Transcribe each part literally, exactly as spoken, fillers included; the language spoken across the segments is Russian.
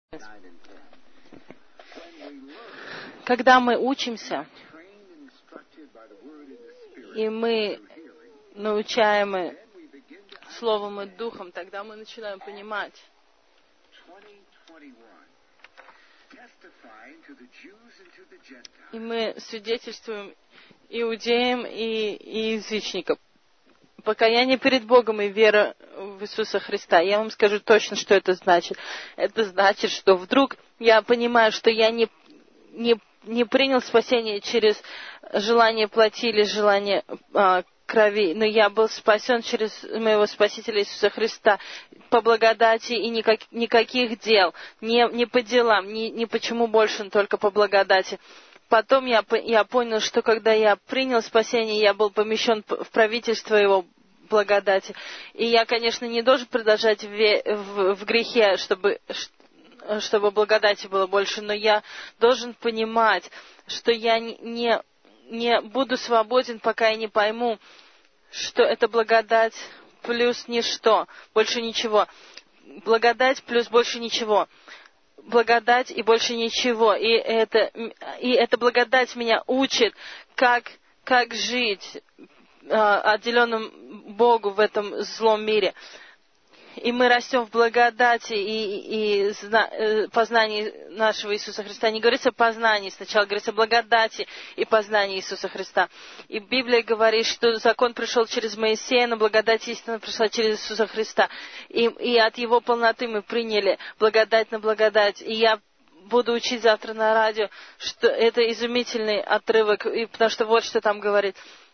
Когда мы учимся, и мы научаемы Словом и Духом, тогда мы начинаем понимать. И мы свидетельствуем иудеям и, и язычникам. Покаяние перед Богом и вера в Иисуса Христа. Я вам скажу точно, что это значит. Это значит, что вдруг я понимаю, что я не, не, не принял спасение через желание плоти или желание а, крови, но я был спасен через моего Спасителя Иисуса Христа по благодати и никак, никаких дел, не, не по делам, не, не почему больше, но только по благодати. Потом я, я понял, что когда я принял спасение, я был помещен в правительство Его благодати. И я, конечно, не должен продолжать в, в, в грехе, чтобы, чтобы благодати было больше, но я должен понимать, что я не, не буду свободен, пока я не пойму, что это благодать плюс ничто, больше ничего. Благодать плюс больше ничего. Благодать и больше ничего. И это, и эта благодать меня учит, как, как жить э, отделенным Богу в этом злом мире. И мы растем в благодати и, и зна, э, познании нашего Иисуса Христа. Не говорится о познании сначала, говорится о благодати и познании Иисуса Христа. И Библия говорит, что закон пришел через Моисея, но благодать истина пришла через Иисуса Христа. И, и от Его полноты мы приняли благодать на благодать. И я буду учить завтра на радио, что это изумительный отрывок, и, потому что вот что там говорит.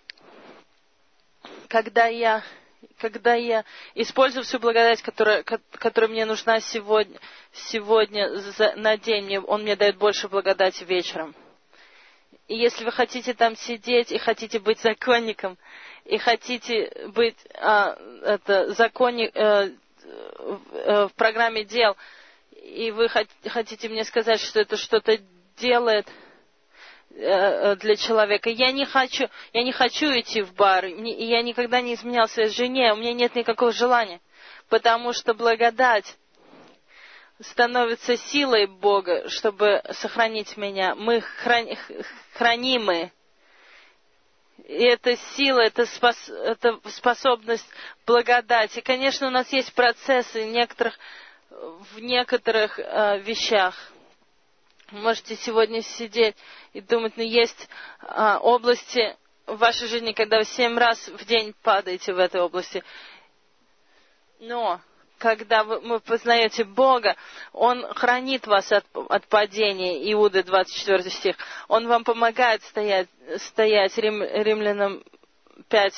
Когда я... Когда я использую всю благодать, которая, которая мне нужна сегодня, сегодня за, на день, мне, Он мне дает больше благодати вечером. И если вы хотите там сидеть, и хотите быть законником, и хотите быть а, это, законник, а, в, в программе дел, и вы хотите мне сказать, что это что-то делает для человека. Я не хочу, я не хочу идти в бар, и я никогда не изменял своей жене, у меня нет никакого желания, потому что благодать становится силой Бога, чтобы сохранить меня. Мы храни, хранимы. И эта сила, это, спос, это способность благодати. Конечно, у нас есть процессы некоторых, в некоторых э, вещах. Вы можете сегодня сидеть и думать, ну, есть а, области в вашей жизни, когда вы семь раз в день падаете в этой области. Но, когда вы, вы познаете Бога, Он хранит вас от, от падения. Иуда, двадцать четвёртый стих. Он вам помогает стоять, стоять Рим, Римлянам пять,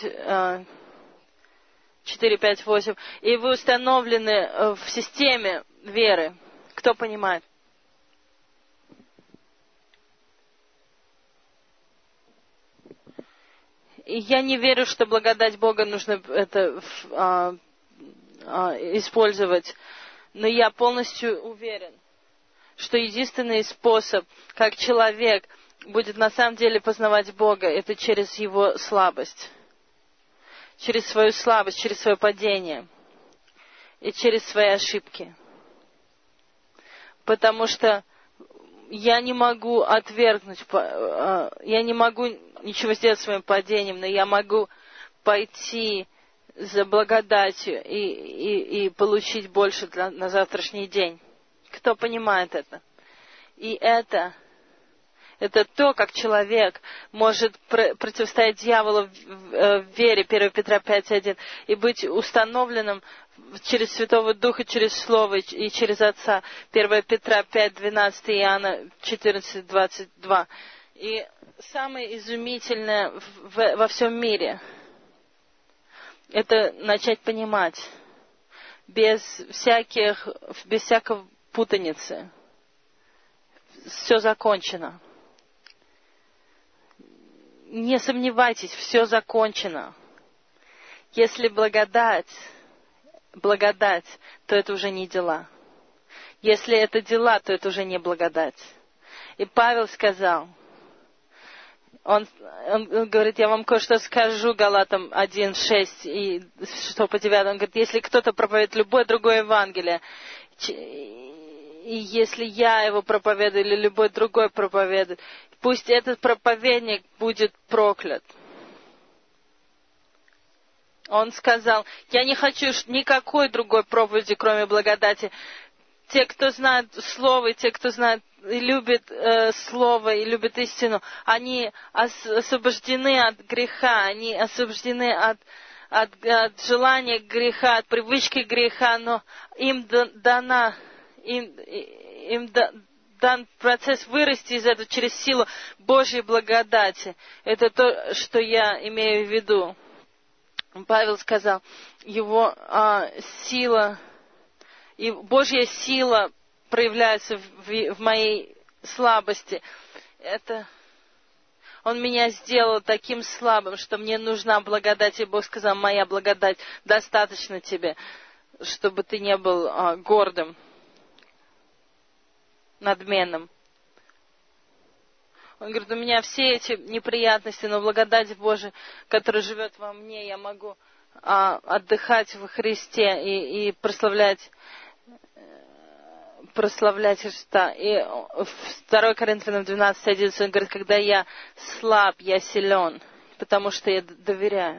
четыре, пять, восемь. И вы установлены в системе веры. Кто понимает? И я не верю, что благодать Бога нужно это а, а, использовать. Но я полностью уверен, что единственный способ, как человек будет на самом деле познавать Бога, это через его слабость. Через свою слабость, через свое падение. И через свои ошибки. Потому что я не могу отвергнуть, я не могу ничего сделать своим падением, но я могу пойти за благодатью и, и, и получить больше для, на завтрашний день. Кто понимает это? И это, это то, как человек может пр- противостоять дьяволу в, в, в вере, первое Петра пять один, и быть установленным через Святого Духа, через Слово и через Отца. первое Петра пять двенадцать, Иоанна четырнадцать двадцать два. И самое изумительное в, во всем мире — это начать понимать без всяких, без всякой путаницы. Все закончено. Не сомневайтесь, все закончено. Если благодать, благодать, то это уже не дела. Если это дела, то это уже не благодать. И Павел сказал, он, он, он говорит, я вам кое-что скажу, Галатам один шесть и что по девятому. Он говорит, если кто-то проповедует любое другое Евангелие, И если я его проповедую или любой другой проповедует, пусть этот проповедник будет проклят. Он сказал, я не хочу никакой другой проповеди, кроме благодати. Те, кто знает Слово, и те, кто знает и любит э, Слово, и любит истину, они ос- освобождены от греха, они освобождены от, от, от желания греха, от привычки греха, но им дана, им, им да, дан процесс вырасти из этого через силу Божьей благодати. Это то, что я имею в виду. Павел сказал, его а, сила, и Божья сила проявляется в, в моей слабости. Это Он меня сделал таким слабым, что мне нужна благодать. И Бог сказал, моя благодать достаточно тебе, чтобы ты не был а, гордым, надменным. Он говорит, у меня все эти неприятности, но благодать Божия, которая живет во мне, я могу а, отдыхать во Христе и, и прославлять, прославлять Христа. И второе Коринфянам двенадцать одиннадцать он говорит, когда я слаб, я силен, потому что я доверяю.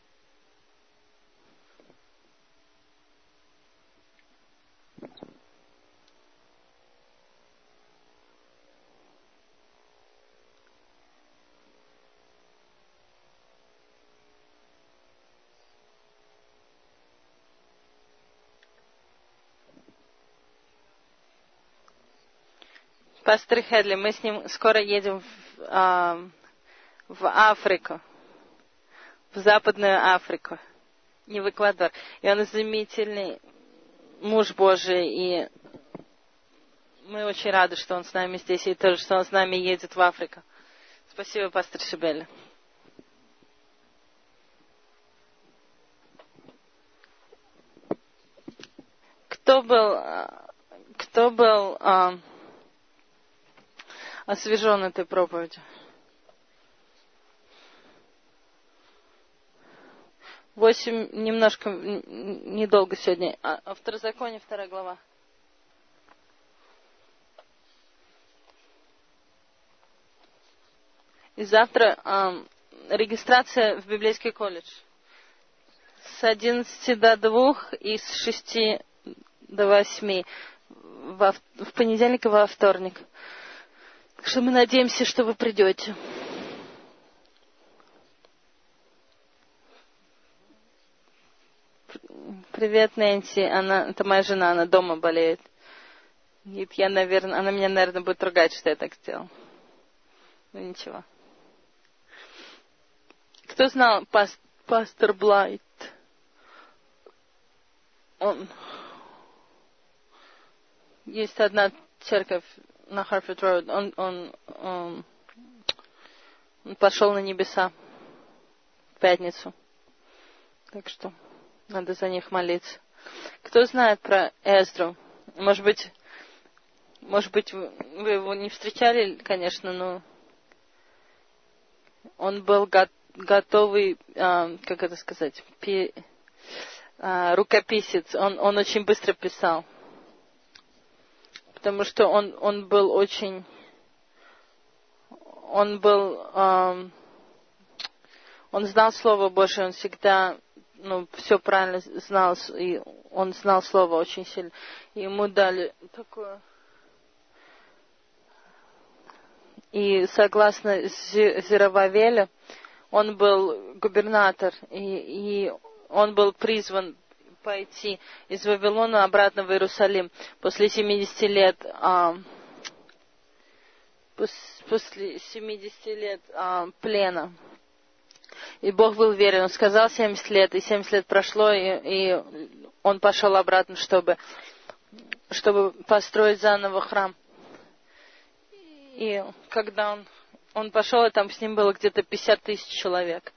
Пастор Хедли, мы с ним скоро едем в, а, в Африку, в Западную Африку, не в Эквадор. И он изумительный муж Божий, и мы очень рады, что он с нами здесь, и тоже, что он с нами едет в Африку. Спасибо, пастор Шибели. Кто был, кто был а, освежен этой проповедью? Восемь, немножко, недолго сегодня. А, а Второзаконие, вторая глава. И завтра а, регистрация в библейский колледж. С одиннадцати до двух и с шести до восьми. Во, в понедельник и во вторник. Так что мы надеемся, что вы придете. Привет, Нэнси. Она, это моя жена, она дома болеет. И я, наверное, она меня, наверное, будет ругать, что я так сделал. Ну ничего. Кто знал пас, пастор Блайт? Он... Есть одна церковь на Харфорд Роуд. Он, он, он, он пошел на небеса в пятницу. Так что надо за них молиться. Кто знает про Эздру? Может быть, может быть, вы его не встречали, конечно, но он был го- готовый, а, как это сказать, пи, а, рукописец. Он, он очень быстро писал. Потому что он, он был очень... Он был... А, он знал Слово Божие, он всегда... Ну, все правильно знал, и он знал Слово очень сильно. И ему дали такое... И согласно Зеровавелю, он был губернатор, и, и он был призван пойти из Вавилона обратно в Иерусалим после семидесяти лет, а, после семидесяти лет а, плена. И Бог был верен. Он сказал семьдесят лет, и семьдесят лет прошло, и, и он пошел обратно, чтобы, чтобы построить заново храм. И когда он, он пошел, и там с ним было где-то пятьдесят тысяч человек.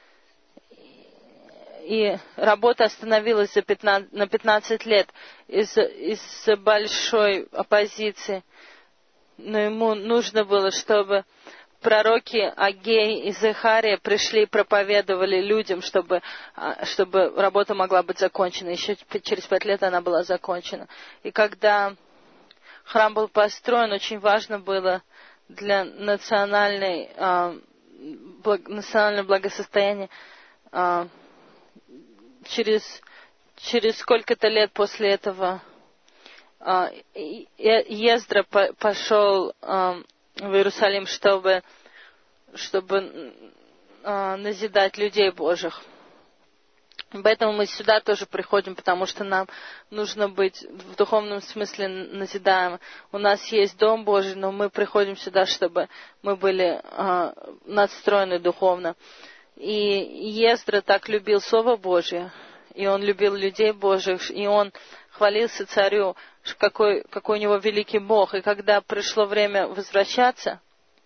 И работа остановилась за пятнадцать, на пятнадцать лет из-за, из-за большой оппозиции. Но ему нужно было, чтобы пророки Агей и Захария пришли и проповедовали людям, чтобы, чтобы работа могла быть закончена. Еще через пять лет она была закончена. И когда храм был построен, очень важно было для национальной, а, благ, национального благосостояния. А, через, через сколько-то лет после этого а, Ездра по, пошел а, в Иерусалим, чтобы, чтобы а, назидать людей Божьих. Поэтому мы сюда тоже приходим, потому что нам нужно быть в духовном смысле назидаемы. У нас есть Дом Божий, но мы приходим сюда, чтобы мы были а, надстроены духовно. И Ездра так любил Слово Божье, и он любил людей Божьих, и он хвалился царю, какой, какой у него великий Бог. И когда пришло время возвращаться,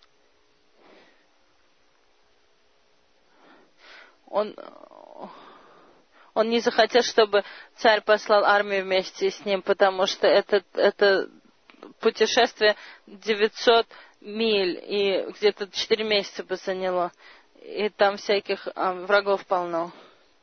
он... Он не захотел, чтобы царь послал армию вместе с ним, потому что это, это путешествие девятьсот миль, и где-то четыре месяца бы заняло. И там всяких а, врагов полно.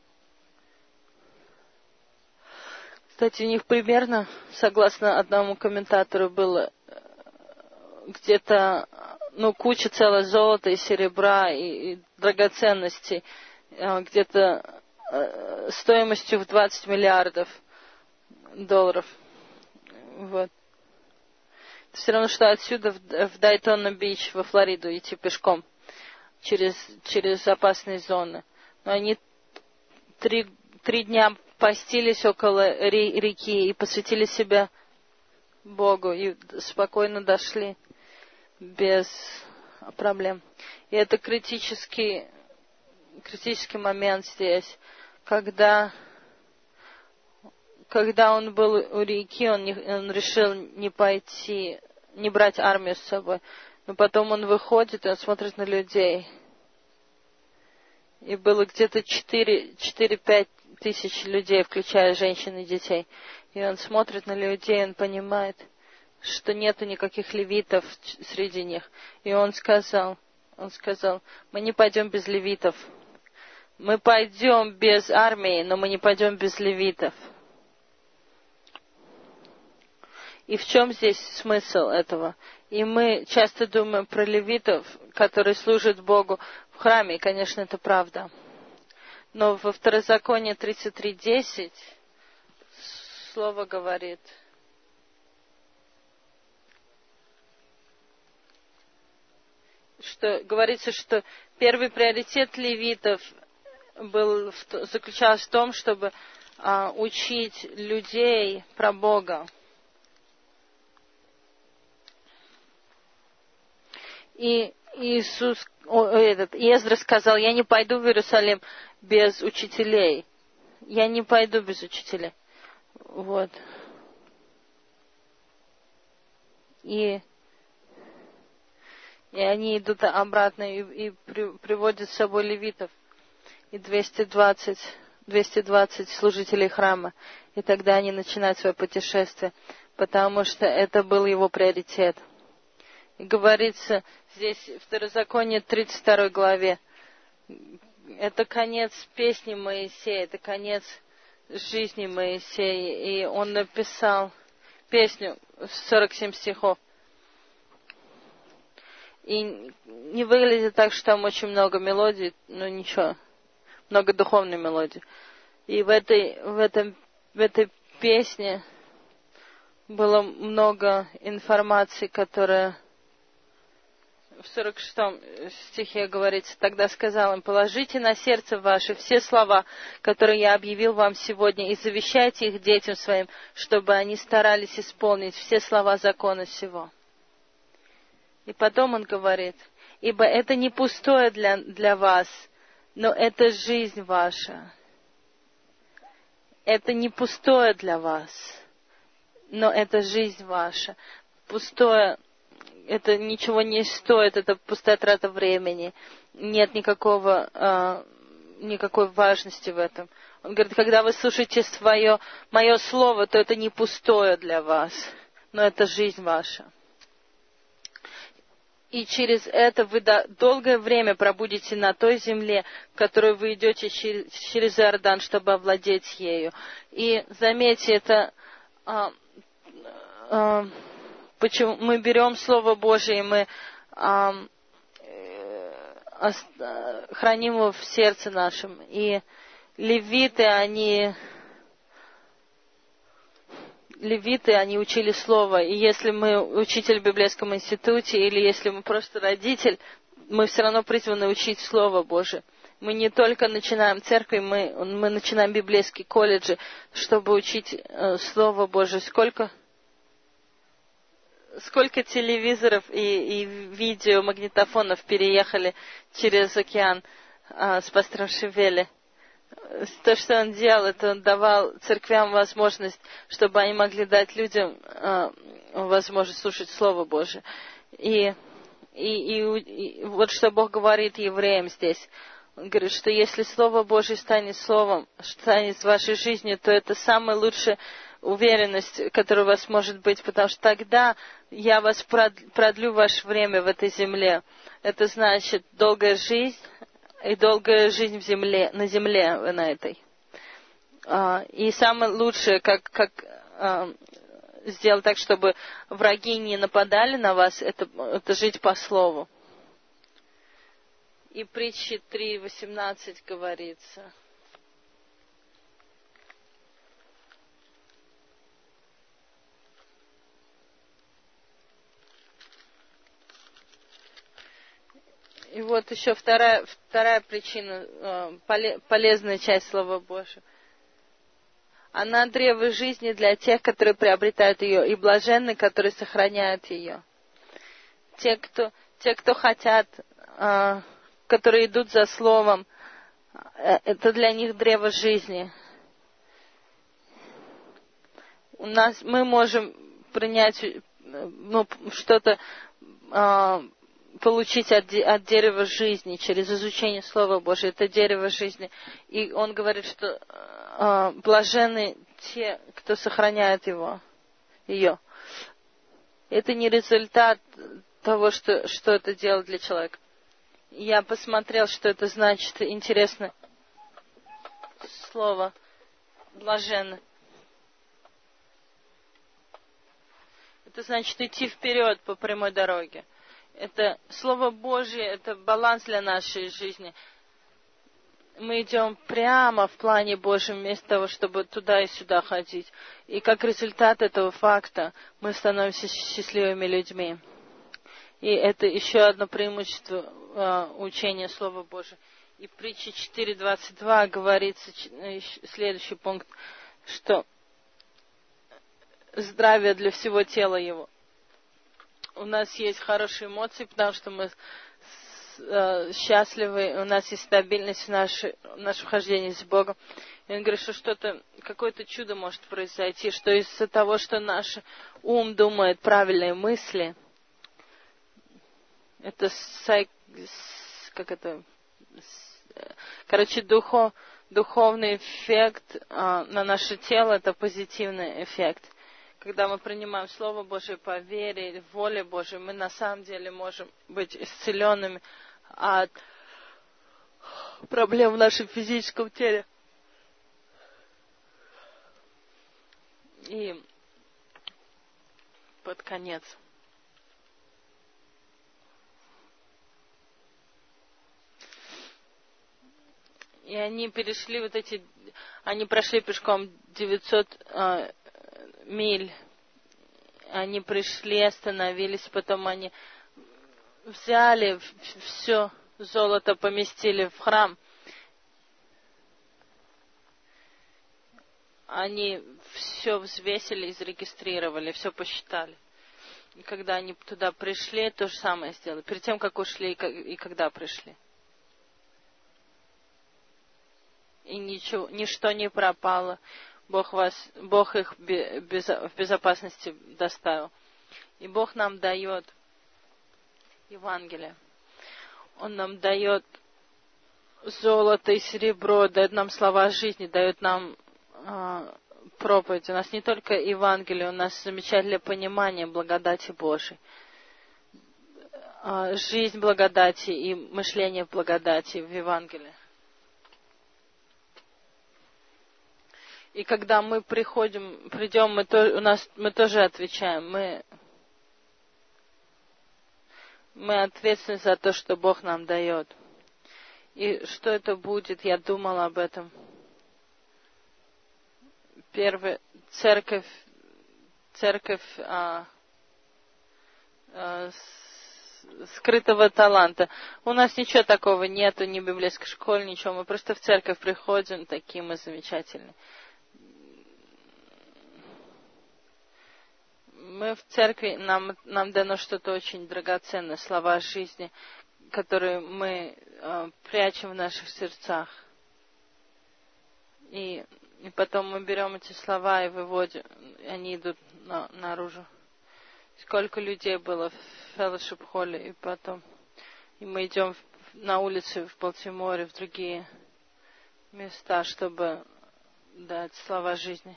Кстати, у них примерно, согласно одному комментатору, было где-то, ну, куча целого золота и серебра, и, и драгоценностей, где-то стоимостью в двадцать миллиардов долларов. Вот. Это все равно, что отсюда в, в Дайтона-Бич во Флориду идти пешком через, через опасные зоны. Но они три, три дня постились около реки и посвятили себя Богу и спокойно дошли без проблем. И это критический критический момент здесь, когда, когда он был у реки, он, не, он решил не пойти, не брать армию с собой. Но потом он выходит, и он смотрит на людей. И было где-то четыре-пять тысяч людей, включая женщин и детей. И он смотрит на людей, он понимает, что нету никаких левитов среди них. И он сказал, он сказал, мы не пойдем без левитов. Мы пойдем без армии, но мы не пойдем без левитов. И в чем здесь смысл этого? И мы часто думаем про левитов, которые служат Богу в храме, и, конечно, это правда. Но во Второзаконии тридцать три десять слово говорит, что говорится, что первый приоритет левитов был, заключался в том, чтобы а, учить людей про Бога. И Иисус, о, этот, Ездра сказал, я не пойду в Иерусалим без учителей. Я не пойду без учителей. Вот. И, и они идут обратно и, и при, приводят с собой левитов. И двести двадцать, двести двадцать служителей храма. И тогда они начинают свое путешествие, потому что это был его приоритет. И говорится здесь в Второзаконии тридцать второй главе, это конец песни Моисея, это конец жизни Моисея. И он написал песню в сорок семь стихов. И не выглядит так, что там очень много мелодий, но ничего. Много духовной мелодии. И в этой, в этом, в этой песне было много информации, которая в сорок шестом стихе говорится, тогда сказал им, положите на сердце ваше все слова, которые я объявил вам сегодня, и завещайте их детям своим, чтобы они старались исполнить все слова закона сего. И потом он говорит, ибо это не пустое для, для вас, но это жизнь ваша. Это не пустое для вас, но это жизнь ваша. Пустое, это ничего не стоит, это пустая трата времени. Нет никакого, э, никакой важности в этом. Он говорит, когда вы слушаете свое, мое слово, то это не пустое для вас, но это жизнь ваша. И через это вы долгое время пробудете на той земле, в которую вы идете через, через Иордан, чтобы овладеть ею. И заметьте, это а, а, почему мы берем Слово Божие, и мы а, а, храним его в сердце нашем. И левиты, они... Левиты, они учили слово, и если мы учитель в библейском институте, или если мы просто родитель, мы все равно призваны учить Слово Божие. Мы не только начинаем церкви, мы, мы начинаем библейские колледжи, чтобы учить э, Слово Божие. Сколько, сколько телевизоров и, и видеомагнитофонов переехали через океан э, с пастором Шевели. То, что он делал, это он давал церквям возможность, чтобы они могли дать людям э, возможность слушать Слово Божие. И, и, и, и вот что Бог говорит евреям здесь. Он говорит, что если Слово Божие станет Словом, станет вашей жизнью, то это самая лучшая уверенность, которая у вас может быть, потому что тогда я вас продлю ваше время в этой земле. Это значит долгая жизнь, и долгая жизнь в земле, на земле на этой. И самое лучшее, как, как сделать так, чтобы враги не нападали на вас, это, это жить по слову. И притчи три восемнадцать говорится. И вот еще вторая, вторая причина, полезная часть Слова Божьего. Она древо жизни для тех, которые приобретают ее, и блаженны, которые сохраняют ее. Те, кто, те, кто хотят, которые идут за Словом, это для них древо жизни. У нас, мы можем принять ну, что-то... получить от, от дерева жизни через изучение Слова Божьего. Это дерево жизни. И он говорит, что э, блаженны те, кто сохраняет его, ее. Это не результат того, что, что это делает для человека. Я посмотрел, что это значит. Интересно слово блаженны. Это значит идти вперед по прямой дороге. Это Слово Божье, это баланс для нашей жизни. Мы идем прямо в плане Божьем, вместо того, чтобы туда и сюда ходить. И как результат этого факта мы становимся счастливыми людьми. И это еще одно преимущество э, учения Слова Божьего. И в притче четыре двадцать два говорится следующий пункт, что здравие для всего тела его. У нас есть хорошие эмоции, потому что мы э, счастливы, у нас есть стабильность в, нашей, в нашем хождении с Богом. И он говорит, что что-то, какое-то чудо может произойти, что из-за того, что наш ум думает правильные мысли, это, сайк, как это, короче, духо, духовный эффект э, на наше тело, это позитивный эффект. Когда мы принимаем Слово Божие по вере, воле Божией, мы на самом деле можем быть исцеленными от проблем в нашем физическом теле. И под конец. И они перешли вот эти, они прошли пешком девятьсот э, миль. Они пришли, остановились, потом они взяли все золото, поместили в храм. Они все взвесили и зарегистрировали, все посчитали. И когда они туда пришли, то же самое сделали. Перед тем, как ушли и когда пришли. И ничего, ничто не пропало. Бог, вас, Бог их в безопасности доставил. И Бог нам дает Евангелие. Он нам дает золото и серебро, дает нам слова жизни, дает нам э, проповедь. У нас не только Евангелие, у нас замечательное понимание благодати Божией. Э, жизнь благодати и мышление благодати в Евангелии. И когда мы приходим, придем, мы, то, у нас, мы тоже отвечаем. Мы, Мы ответственны за то, что Бог нам дает. И что это будет, я думала об этом. Первая церковь, церковь а, а, с, скрытого таланта. У нас ничего такого нету, ни библейской школы, ничего. Мы просто в церковь приходим, такие мы замечательные. Мы в церкви, нам, нам дано что-то очень драгоценное, слова жизни, которые мы э, прячем в наших сердцах. И, и потом мы берем эти слова и выводим, и они идут на, наружу. Сколько людей было в Fellowship Hall, и потом и мы идем в, на улицы в Балтиморе, в другие места, чтобы дать слова жизни.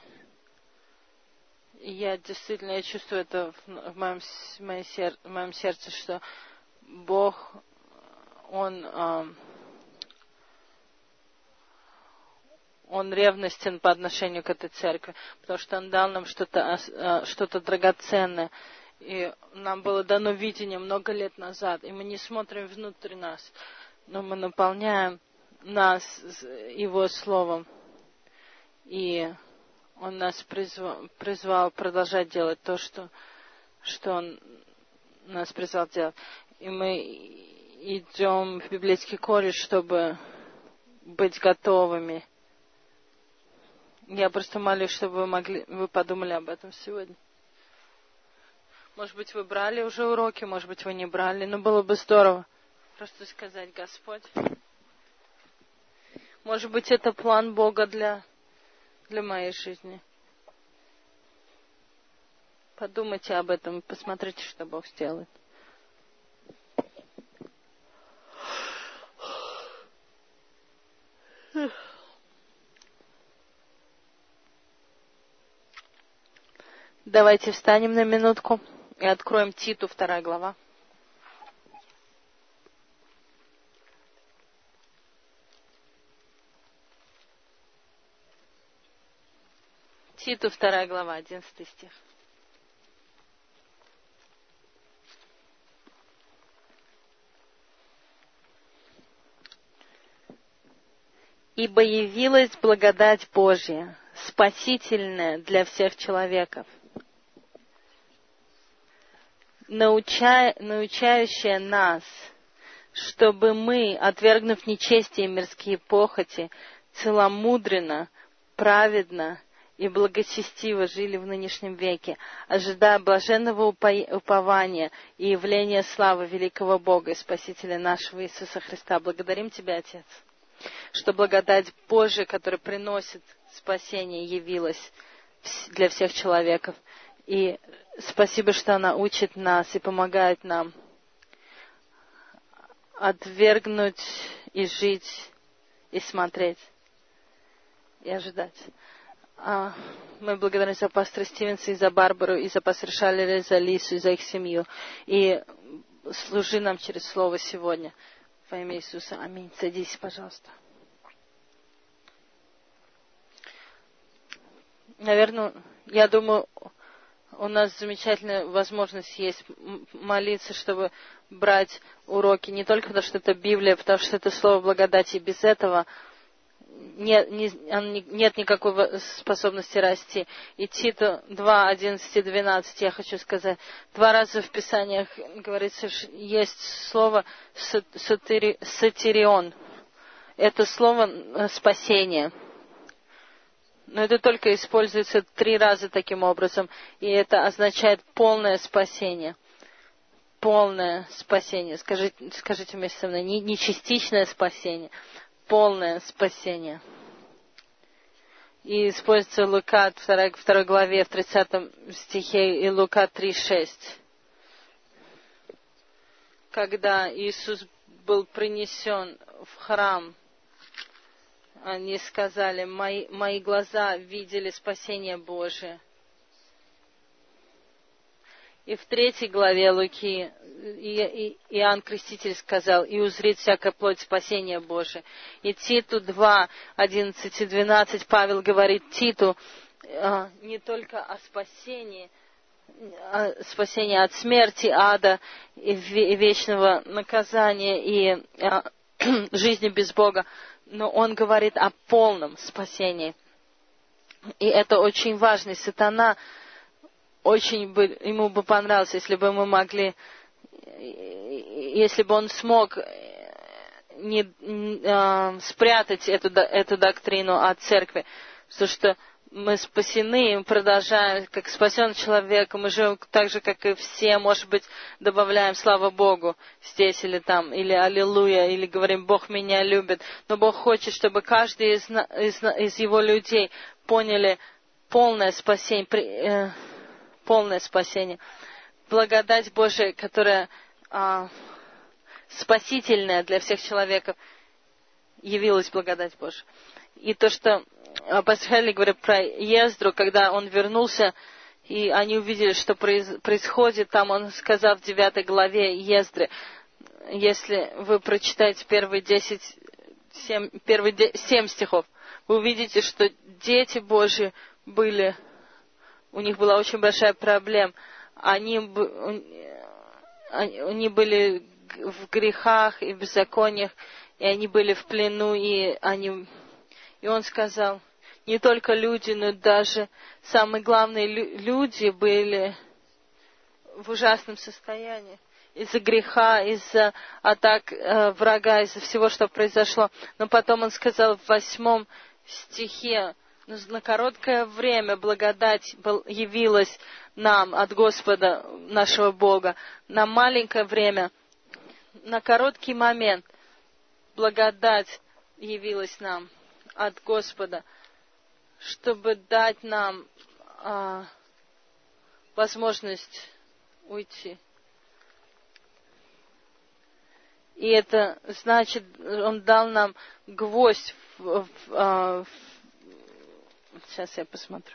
И я действительно, я чувствую это в, в, моем, в, моем, сер, в моем сердце, что Бог, Он, э, Он ревностен по отношению к этой церкви, потому что Он дал нам что-то, э, что-то драгоценное. И нам было дано видение много лет назад, и мы не смотрим внутрь нас, но мы наполняем нас Его Словом. И Он нас призвал, призвал продолжать делать то, что, что Он нас призвал делать. И мы идем в библейский колледж, чтобы быть готовыми. Я просто молюсь, чтобы вы могли, вы подумали об этом сегодня. Может быть, вы брали уже уроки, может быть, вы не брали, но было бы здорово просто сказать: Господь, может быть, это план Бога для, для моей жизни. Подумайте об этом и посмотрите, что Бог сделает. Давайте встанем на минутку и откроем Титу, вторая глава. Титу, вторая глава, одиннадцатый стих. «Ибо явилась благодать Божья, спасительная для всех человеков, науча... научающая нас, чтобы мы, отвергнув нечестие и мирские похоти, целомудренно, праведно и благочестиво жили в нынешнем веке, ожидая блаженного упования и явления славы великого Бога и Спасителя нашего Иисуса Христа». Благодарим Тебя, Отец, что благодать Божия, которая приносит спасение, явилась для всех человеков. И спасибо, что она учит нас и помогает нам отвергнуть и жить, и смотреть, и ожидать. А мы благодарим за пастора Стивенса, и за Барбару, и за пастора Шаллера, и за Лису, и за их семью. И служи нам через Слово сегодня. Во имя Иисуса. Аминь. Садись, пожалуйста. Наверное, я думаю, у нас замечательная возможность есть молиться, чтобы брать уроки. Не только потому, что это Библия, потому что это Слово благодати. И без этого нет, не, нет никакой способности расти. И Титу два, одиннадцать и двенадцать, я хочу сказать, два раза в Писаниях говорится, есть слово «сотирион». Это слово «спасение». Но это только используется три раза таким образом, и это означает полное спасение. Полное спасение. Скажите, скажите вместе со мной, не, не частичное спасение, полное спасение. И используется Лука в второй главе, в тридцатом стихе, и Лука три шесть. Когда Иисус был принесен в храм, они сказали: мои, мои глаза видели спасение Божие. И в третьей главе Луки Иоанн Креститель сказал: и узрит всякая плоть спасение Божие. И Титу два, одиннадцать и двенадцать Павел говорит Титу не только о спасении, спасение от смерти, ада, и вечного наказания, и жизни без Бога. Но он говорит о полном спасении. И это очень важно. Сатана очень бы, ему бы понравилось, если бы мы могли, если бы он смог не, э, спрятать эту, эту доктрину от церкви. Потому что мы спасены, мы продолжаем, как спасен человек, мы живем так же, как и все, может быть, добавляем слава Богу здесь или там, или аллилуйя, или говорим, Бог меня любит. Но Бог хочет, чтобы каждый из, из, из Его людей поняли полное спасение, э, полное спасение. Благодать Божия, которая э, спасительная для всех человеков, явилась благодать Божия. И то, что апостол говорит про Ездру, когда он вернулся, и они увидели, что происходит, там он сказал в девятой главе Ездры, если вы прочитаете первые десять, семь, первые семь стихов, вы увидите, что дети Божьи были, у них была очень большая проблема. Они, они были в грехах и в беззакониях, и они были в плену, и они... И он сказал, не только люди, но даже самые главные люди были в ужасном состоянии. Из-за греха, из-за атак э, врага, из-за всего, что произошло. Но потом он сказал в восьмом стихе, на короткое время благодать явилась нам от Господа нашего Бога. На маленькое время, на короткий момент благодать явилась нам от Господа, чтобы дать нам а, возможность уйти. И это значит, Он дал нам гвоздь в, в, а, в... Сейчас я посмотрю.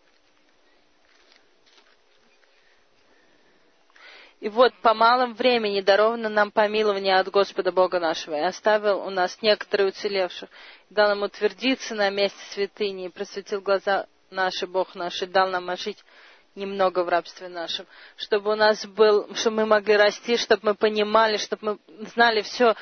И вот по малому времени даровано нам помилование от Господа Бога нашего, и оставил у нас некоторые уцелевших, и дал нам утвердиться на месте святыни, и просветил глаза наши, Бог наш, и дал нам жить немного в рабстве нашем, чтобы у нас был, чтобы мы могли расти, чтобы мы понимали, чтобы мы знали все,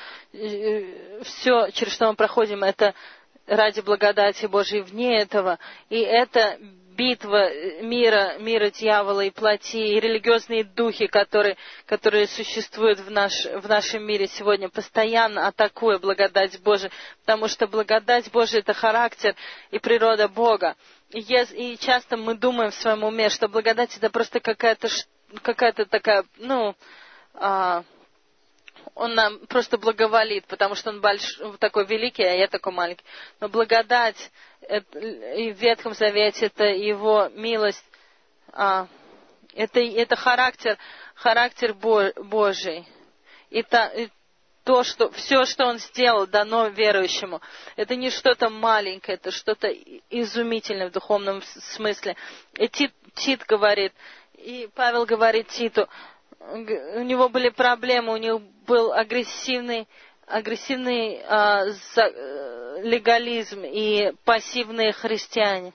все, через что мы проходим, это ради благодати Божьей, вне этого, и это битва мира, мира дьявола и плоти, и религиозные духи, которые, которые существуют в, наш, в нашем мире сегодня, постоянно атакуя благодать Божию, потому что благодать Божия — это характер и природа Бога. И, и часто мы думаем в своем уме, что благодать — это просто какая-то, какая-то такая, ну, а, Он нам просто благоволит, потому что Он большой, такой великий, а я такой маленький. Но благодать это, и в Ветхом Завете — это Его милость, а, это, это характер, характер Божий. И, та, и то, что, все, что Он сделал, дано верующему. Это не что-то маленькое, это что-то изумительное в духовном смысле. И Тит, Тит говорит, и Павел говорит Титу, у него были проблемы, у него был агрессивный, агрессивный а, за, легализм и пассивные христиане.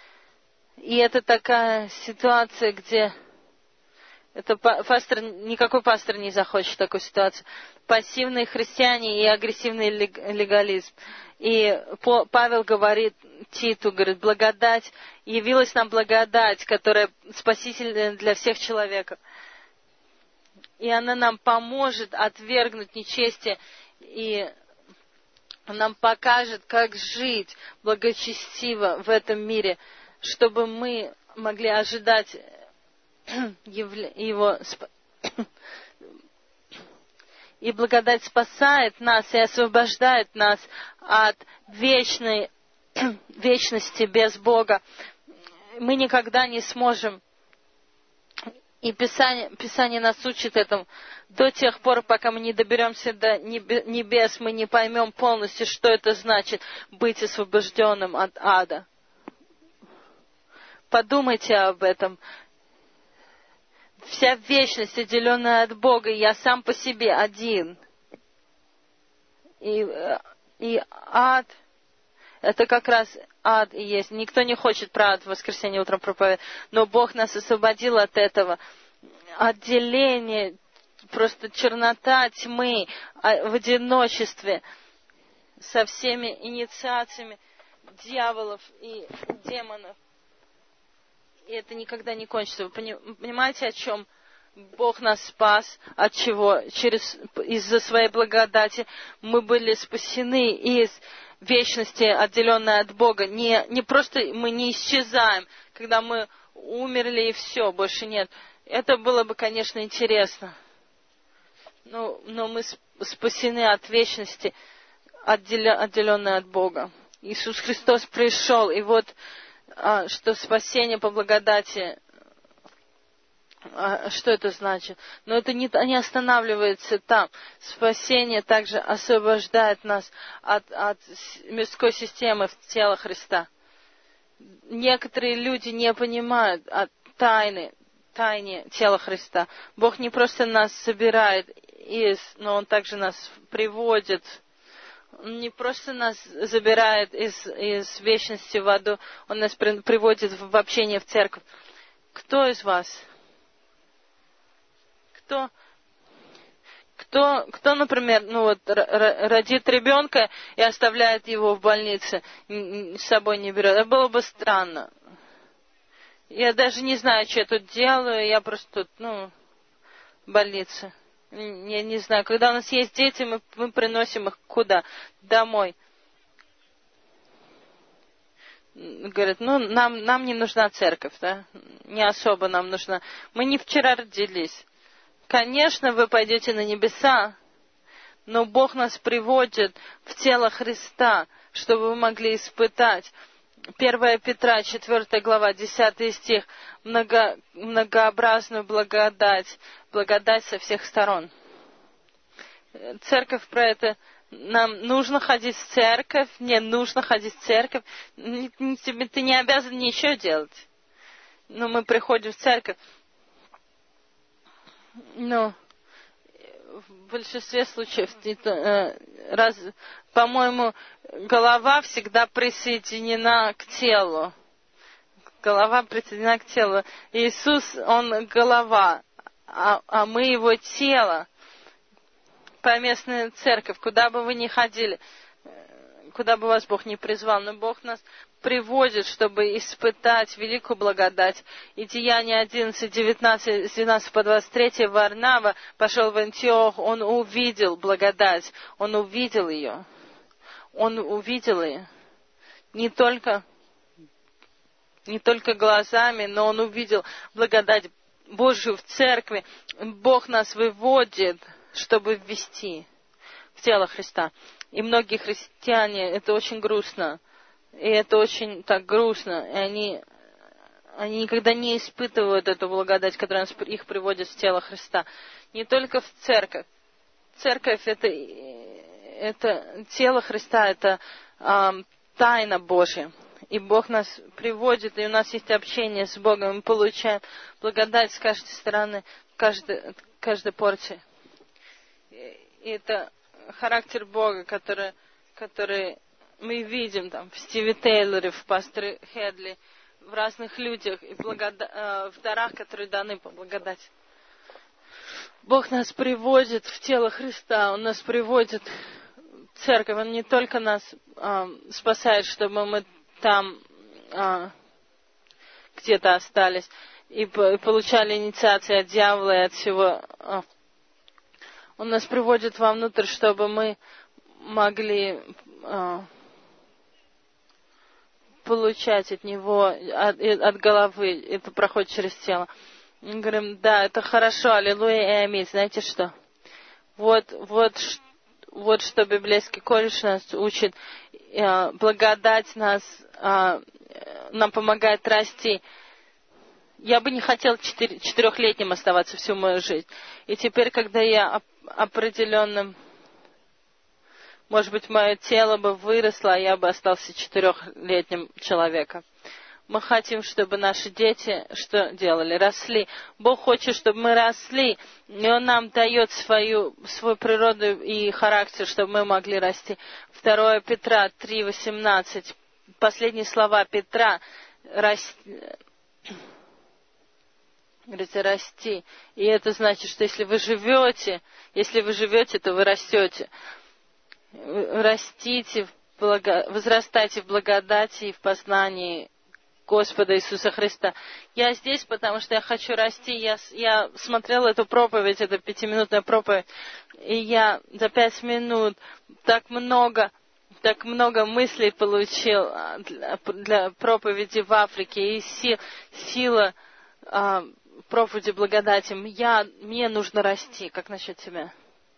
И это такая ситуация, где это пастор, никакой пастор не захочет такую ситуацию. Пассивные христиане и агрессивный легализм. И Павел говорит Титу, говорит, благодать, явилась нам благодать, которая спасительная для всех человеков. И она нам поможет отвергнуть нечестие, и нам покажет, как жить благочестиво в этом мире, чтобы мы могли ожидать Его. И благодать спасает нас и освобождает нас от вечной, вечности без Бога. Мы никогда не сможем. И Писание, Писание нас учит этому. До тех пор, пока мы не доберемся до небес, мы не поймем полностью, что это значит быть освобожденным от ада. Подумайте об этом. Вся вечность, отделенная от Бога, и я сам по себе один. И, и ад Это как раз ад и есть. Никто не хочет про ад в воскресенье утром проповедовать. Но Бог нас освободил от этого. Отделение, просто чернота тьмы в одиночестве со всеми инициациями дьяволов и демонов. И это никогда не кончится. Вы понимаете, о чем Бог нас спас? От чего? Через, из-за своей благодати мы были спасены из вечности, отделенной от Бога. Не, не просто мы не исчезаем, когда мы умерли и все, больше нет. Это было бы, конечно, интересно. Но, но мы спасены от вечности, отделенной от Бога. Иисус Христос пришел, и вот а, что спасение по благодати, а, что это значит? Но это не, не останавливается там. Спасение также освобождает нас от, от мирской системы в тело Христа. Некоторые люди не понимают от тайны, тайне тела Христа. Бог не просто нас собирает из, но Он также нас приводит. Он не просто нас забирает из, из вечности в аду, Он нас при, приводит в общение в церковь. Кто из вас? Кто, кто, кто например, ну вот, родит ребенка и оставляет его в больнице, с собой не берет? Это было бы странно. Я даже не знаю, что я тут делаю, я просто тут, ну, в больнице. Я не знаю, когда у нас есть дети, мы, мы приносим их куда? Домой. Говорят, ну, нам, нам не нужна церковь, да? Не особо нам нужна. Мы не вчера родились. Конечно, вы пойдете на небеса, но Бог нас приводит в тело Христа, чтобы вы могли испытать. первое Петра, четвёртая глава, десятый стих. Много, многообразную благодать. Благодать со всех сторон. Церковь про это. Нам нужно ходить в церковь. Не нужно ходить в церковь. Тебе, ты не обязан ничего делать. Но мы приходим в церковь. Но в большинстве случаев, раз, по-моему, голова всегда присоединена к телу. Голова присоединена к телу. Иисус, Он голова, а, а мы Его тело. Поместная церковь, куда бы вы ни ходили, куда бы вас Бог ни призвал, но Бог нас приводит, чтобы испытать великую благодать. И Деяния одиннадцать, девятнадцать, с двенадцатого по двадцать три Варнава пошел в Антиох, он увидел благодать, он увидел ее. Он увидел ее не только, не только глазами, но он увидел благодать Божию в церкви. Бог нас выводит, чтобы ввести в тело Христа. И многие христиане, это очень грустно. И это очень так грустно. И они, они никогда не испытывают эту благодать, которая их приводит в тело Христа. Не только в церковь. Церковь это, это тело Христа, это э, тайна Божья. И Бог нас приводит, и у нас есть общение с Богом. Мы получаем благодать с каждой стороны, каждой, каждой порции. И это характер Бога, который, который мы видим там, в Стиве Тейлоре, в пасторе Хедли, в разных людях, и благода... в дарах, которые даны по благодати. Бог нас приводит в тело Христа, Он нас приводит в церковь. Он не только нас а, спасает, чтобы мы там а, где-то остались и, по, и получали инициации от дьявола и от всего. А, Он нас приводит вовнутрь, чтобы мы могли а, получать от Него, от, от головы. Это проходит через тело. Мы говорим, да, это хорошо, аллилуйя и аминь. Знаете что? Вот, вот, вот что библейский колледж нас учит. А, благодать нас, а, нам помогает расти. Я бы не хотел четыре, четырехлетним оставаться всю мою жизнь. И теперь, когда я определенным, может быть, мое тело бы выросло, а я бы остался четырехлетним человеком. Мы хотим, чтобы наши дети что делали? Росли. Бог хочет, чтобы мы росли, и Он нам дает свою, свою природу и характер, чтобы мы могли расти. второе Петра три восемнадцать. Последние слова Петра. Расти. Говорится, расти. И это значит, что если вы живете, если вы живете, то вы растете. Растите, в благо... возрастайте в благодати и в познании Господа Иисуса Христа. Я здесь, потому что я хочу расти. Я, я смотрела эту проповедь, эту пятиминутную проповедь, и я за пять минут так много, так много мыслей получил для, для проповеди в Африке, и сил, сила а, проповеди благодати. Я, мне нужно расти. Как насчет тебя?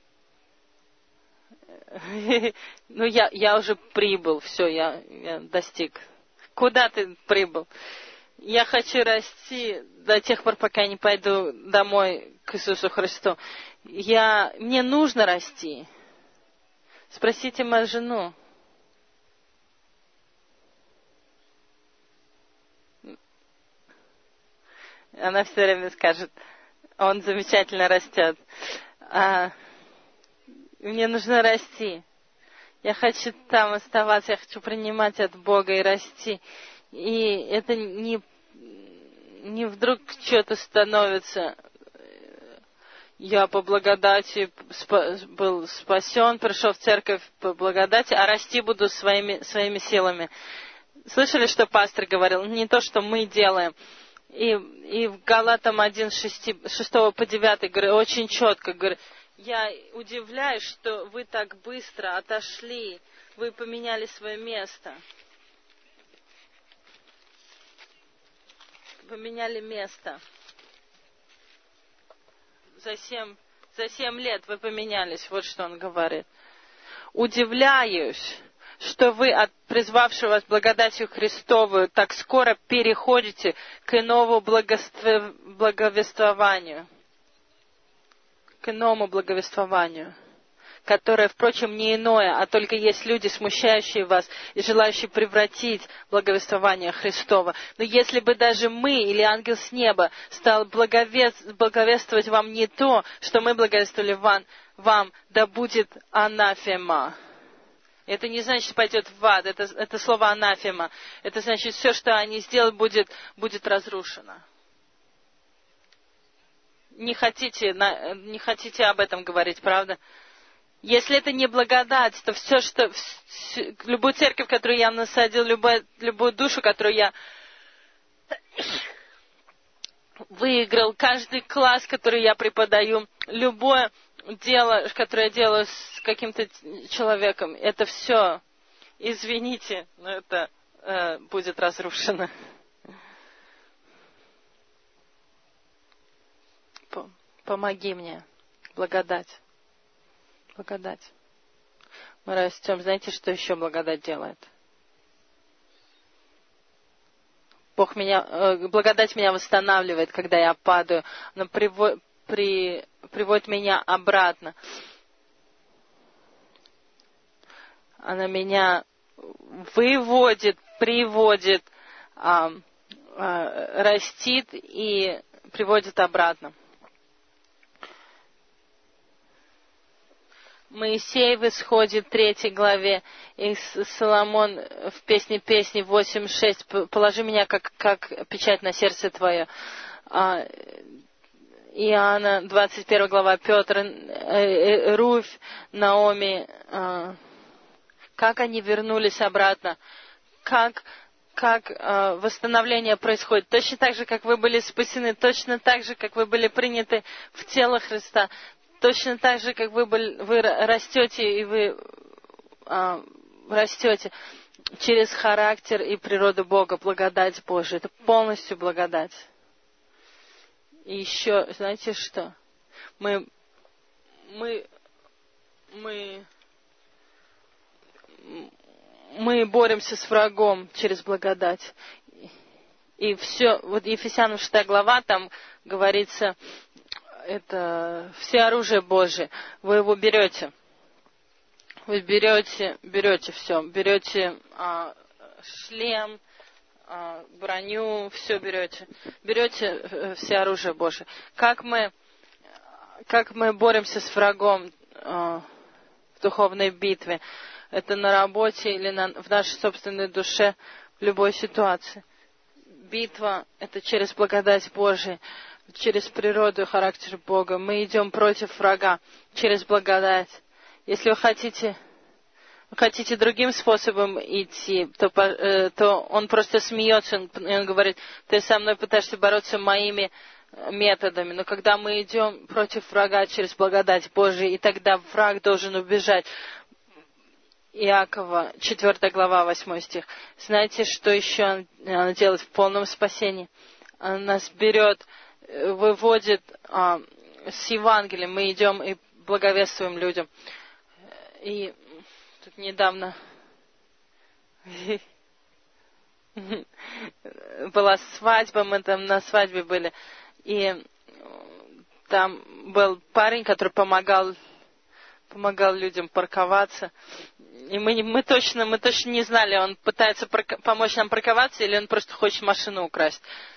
Ну, я, я уже прибыл, все, я, я достиг. Куда ты прибыл? Я хочу расти до тех пор, пока я не пойду домой к Иисусу Христу. Я, мне нужно расти. Спросите мою жену. Она все время скажет, он замечательно растет. А, мне нужно расти. Я хочу там оставаться, я хочу принимать от Бога и расти. И это не, не вдруг что-то становится. Я по благодати был спасен, пришел в церковь по благодати, а расти буду своими, своими силами. Слышали, что пастор говорил? Не то, что мы делаем. И, и в Галатам один, шестого по девятый, говорит, очень четко, говорит, я удивляюсь, что вы так быстро отошли, вы поменяли свое место. Поменяли место. За семь, за семь лет вы поменялись, вот что он говорит. Удивляюсь, что вы от призвавшего вас благодатью Христовую так скоро переходите к иному благовествованию. К иному благовествованию, которое, впрочем, не иное, а только есть люди, смущающие вас и желающие превратить благовествование Христова. Но если бы даже мы или ангел с неба стал благовествовать вам не то, что мы благовествовали вам, вам да будет анафема. Это не значит, что пойдет в ад, это, это слово анафема. Это значит, все, что они сделают, будет, будет разрушено. Не хотите, не хотите об этом говорить, правда? Если это не благодать, то все, что... Всю, любую церковь, которую я насадил, любую, любую душу, которую я выиграл, каждый класс, который я преподаю, любое дело, которое я делаю с каким-то человеком, это все, извините, но это э, будет разрушено. Помоги мне. Благодать. Благодать. Мы растем. Знаете, что еще благодать делает? Бог меня, благодать меня восстанавливает, когда я падаю. Она приводит, при, приводит меня обратно. Она меня выводит, приводит, а, а, растит и приводит обратно. Моисей в Исходе третьей главе, и Соломон в песне песни восемь шесть, положи меня как, как печать на сердце твое. Иоанна двадцать первая глава, Петр, Руфь, Наоми, как они вернулись обратно, как, как восстановление происходит. Точно так же, как вы были спасены, точно так же, как вы были приняты в тело Христа. Точно так же, как вы, были, вы растете, и вы а, растете через характер и природу Бога, благодать Божия. Это полностью благодать. И еще, знаете что? Мы, мы, мы, мы боремся с врагом через благодать. И все, вот Ефесянам шестая глава, там говорится... Это все оружие Божие. Вы его берете. Вы берете, берете все. Берете а, шлем, броню, все берете. Берете все оружие Божие. Как мы, как мы боремся с врагом в духовной битве? Это на работе или на, в нашей собственной душе, в любой ситуации. Битва — это через благодать Божию, через природу и характер Бога. Мы идем против врага через благодать. Если вы хотите, вы хотите другим способом идти, то, то он просто смеется, он, он говорит: ты со мной пытаешься бороться моими методами. Но когда мы идем против врага через благодать Божию, и тогда враг должен убежать. Иакова, четвёртая глава, восьмой стих. Знаете, что еще она делает в полном спасении? Она нас берет, выводит а, с Евангелием. Мы идем и благовествуем людям. И тут недавно была свадьба, мы там на свадьбе были. И там был парень, который помогал, помогал людям парковаться. И мы, мы, точно, мы точно не знали, он пытается парко- помочь нам парковаться, или он просто хочет машину украсть.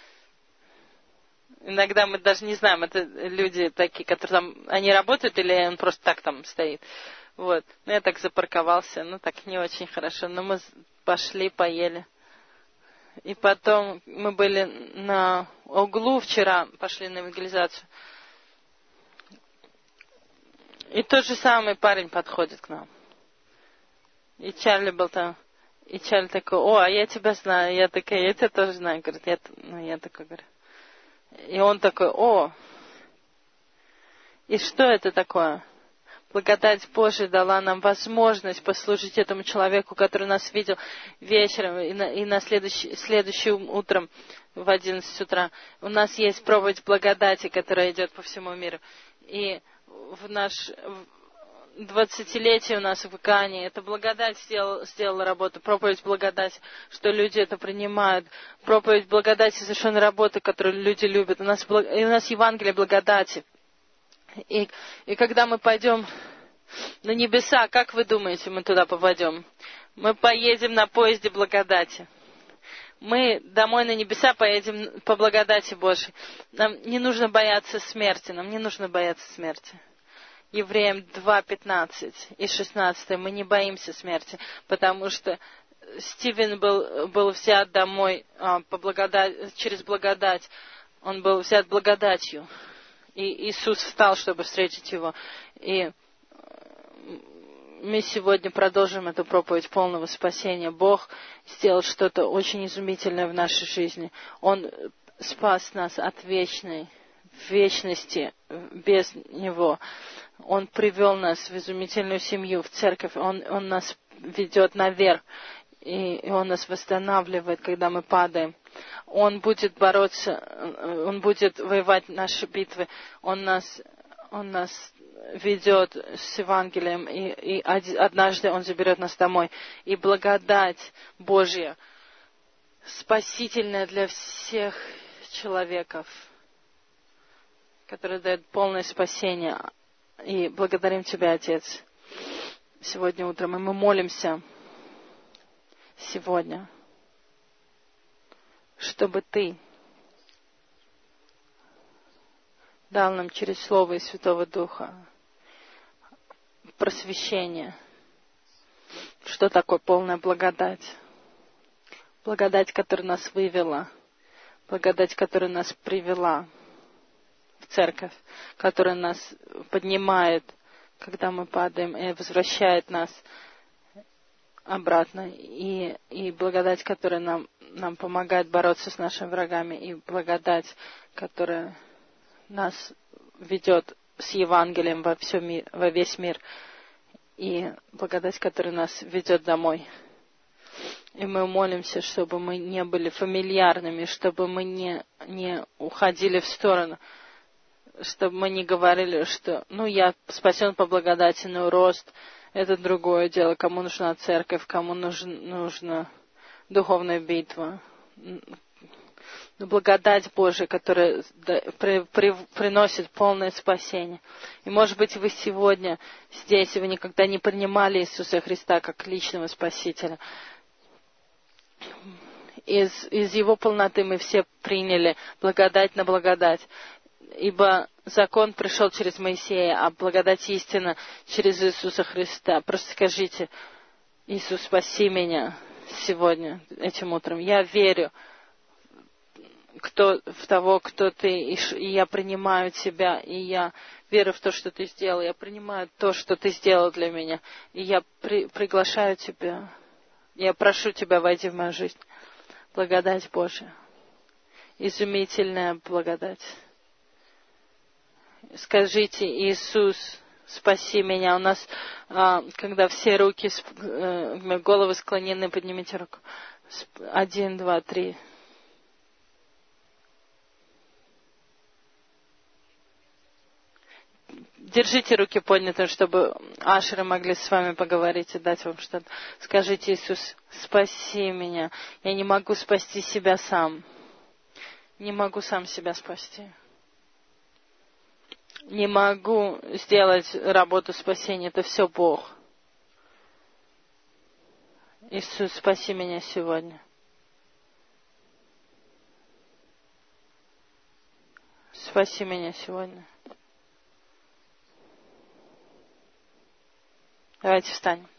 Иногда мы даже не знаем, это люди такие, которые там, они работают, или он просто так там стоит. Вот. Ну, я так запарковался, ну, так не очень хорошо. Но мы пошли, поели. И потом мы были на углу вчера, пошли на евангелизацию. И тот же самый парень подходит к нам. И Чарли был там. И Чарли такой: о, а я тебя знаю. Я такая: я тебя тоже знаю. Говорит, я, ну, я такой говорю. И он такой: о. И что это такое? Благодать Божия дала нам возможность послужить этому человеку, который нас видел вечером и на, и на следующий, следующим утром в одиннадцать утра. У нас есть проповедь благодати, которая идет по всему миру. И в наш двадцатилетие у нас в Гане эта благодать сделала, сделала работу. Проповедь благодати, что люди это принимают. Проповедь благодати, совершенно работа, которую люди любят. У нас, и у нас Евангелие благодати. И, и когда мы пойдем на небеса, как вы думаете, мы туда попадем? Мы поедем на поезде благодати. Мы домой на небеса поедем по благодати Божией. Нам не нужно бояться смерти. Нам не нужно бояться смерти. Евреям два, пятнадцать и шестнадцать. Мы не боимся смерти, потому что Стивен был, был взят домой а, по благодать, через благодать. Он был взят благодатью. И Иисус встал, чтобы встретить его. И мы сегодня продолжим эту проповедь полного спасения. Бог сделал что-то очень изумительное в нашей жизни. Он спас нас от вечной, вечности без Него. Он привел нас в изумительную семью, в церковь. Он, он нас ведет наверх. И, и Он нас восстанавливает, когда мы падаем. Он будет бороться, Он будет воевать наши битвы. Он нас, он нас ведет с Евангелием, и, и однажды Он заберет нас домой. И благодать Божья, спасительная для всех человеков, которая дает полное спасение. И благодарим Тебя, Отец, сегодня утром. И мы молимся сегодня, чтобы Ты дал нам через Слово и Святого Духа просвещение, что такое полная благодать. Благодать, которая нас вывела, благодать, которая нас привела в церковь, которая нас поднимает, когда мы падаем, и возвращает нас обратно. И, и благодать, которая нам, нам помогает бороться с нашими врагами, и благодать, которая нас ведет с Евангелием во, все ми, во весь мир, и благодать, которая нас ведет домой. И мы молимся, чтобы мы не были фамильярными, чтобы мы не, не уходили в сторону, чтобы мы не говорили, что ну я спасен по благодати, но рост — это другое дело. Кому нужна церковь, кому нужна, нужна духовная битва. Но благодать Божия, которая при, при, приносит полное спасение. И, может быть, вы сегодня здесь, и вы никогда не принимали Иисуса Христа как личного Спасителя. из, из Его полноты мы все приняли благодать на благодать. Ибо закон пришел через Моисея, а благодать истина через Иисуса Христа. Просто скажите: Иисус, спаси меня сегодня, этим утром. Я верю кто, в того, кто Ты, и, и я принимаю Тебя, и я верю в то, что Ты сделал. Я принимаю то, что Ты сделал для меня, и я при, приглашаю Тебя. Я прошу Тебя, войди в мою жизнь. Благодать Божия. Изумительная благодать. Скажите: Иисус, спаси меня. У нас, а, когда все руки, э, головы склонены, поднимите руку. Один, два, три. Держите руки подняты, чтобы ашеры могли с вами поговорить и дать вам что-то. Скажите: Иисус, спаси меня. Я не могу спасти себя сам. Не могу сам себя спасти. Не могу сделать работу спасения. Это все Бог. Иисус, спаси меня сегодня. Спаси меня сегодня. Давайте встанем.